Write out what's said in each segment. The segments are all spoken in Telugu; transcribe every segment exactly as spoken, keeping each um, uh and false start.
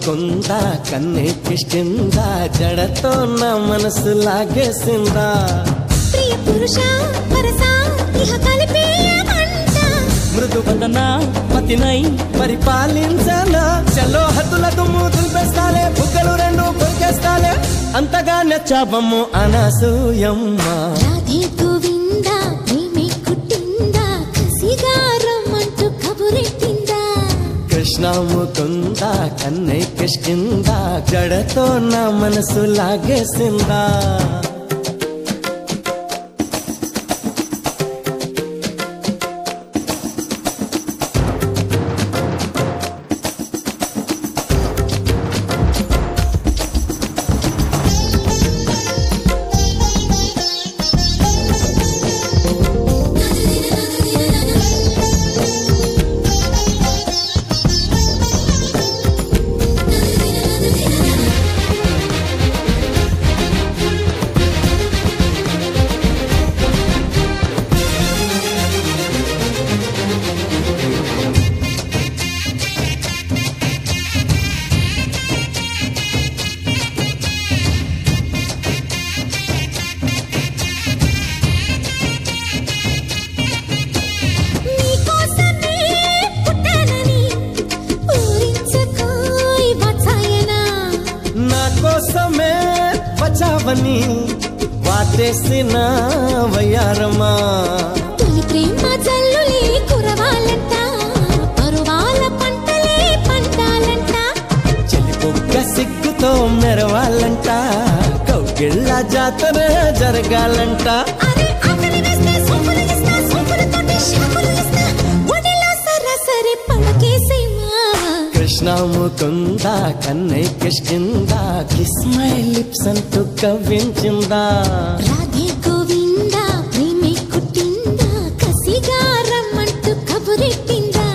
ముకుందా కన్నెక్కిష్టిందా జడతో నా మనసు లాగేసిందా ప్రియ పురుష వరస ఇహ కలిపేయమంట మృదు వదన పతినై పరిపాలించనా చలో హద్దుల దుమ్ము దులిపేస్తాలే బుగ్గలు రెండు కొరికేస్తాలే అంతగా నచ్చావమ్ము అనసూయమ్మ రాధే గోవిందా ప్రేమే కుట్టిందా కసిగా రమ్మంటూ కబురెట్టిందా కృష్ణ ముకుందా కన్నెక్కిష్టిందా జడతో నా మనసు లాగేసిందా కోసమే వచ్చావని వాటేసిన వయ్యారమా తొలి ప్రేమ జల్లులే కురవాలంట పరువాల పంటలే పంటాలంట చెలిపొక్క సిగ్గుతో మెరవాలంట కౌగిళ్ళ జాతర జరగాలంట అరే ఆకలి వేస్తే సోపులు ఇస్తా సోపులతోటి షాపులు ఇస్తా ఒడిలో సరాసరి పడకేసేమా కృష్ణ ముకుందా కన్నెక్కిష్టిందా కిస్ మై లిప్స్ అంటూ కవ్వించిందా రాధే గోవిందా ప్రేమే కుట్టిందా కసిగా రమ్మంటూ కబురెట్టిందా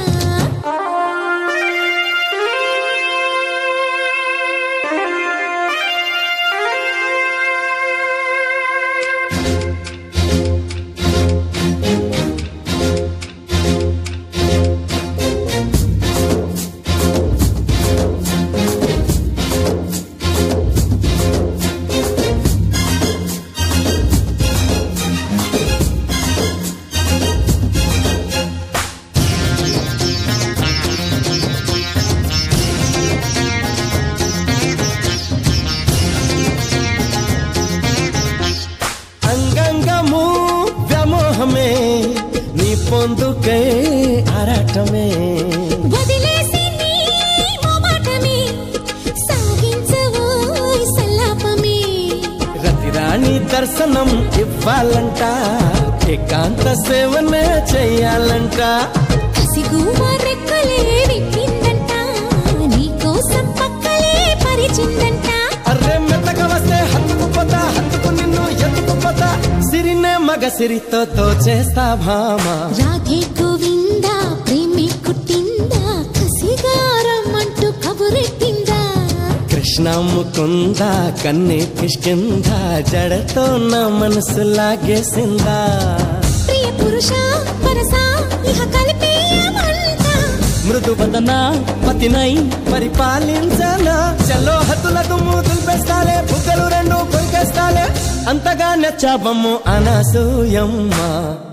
అంగంగము వ్యామోహమే నీ పొందుకే ఆరాటమే వదిలేసి నీ మోమాటమే సాగించవోయ్ సల్లాపమే రతిరాణి దర్శనం ఇవ్వాలంట ఏకాంత సేవనే చెయ్యాలంట కసిగుమ రెక్కలే విప్పిందంట నీకోసం పక్కలే పరిచిందంట అర్రే మెత్తగా వస్తే హత్తుకుపోతా హత్తుకు నిన్ను ఎత్తుకుపోతా సిరినే మగ సిరితో తోచేస్తా భామా రాధే గోవిందా ప్రేమే కుట్టిందా కసిగా రమ్మంటూ కబురెట్టిందా కృష్ణ ముకుందా కన్నెక్కిష్టిందా జడతో నా మనసు లాగేసిందా ప్రియ పురుష వరస ఇహ కలిపేయమంట మృదు వదన పతినై పరిపాలించనా చలో హద్దుల దుమ్ము దులిపేస్తాలే బుగ్గలు రెండు కొరికేస్తాలే అంతగా నచ్చావమ్ము అనసూయమ్మ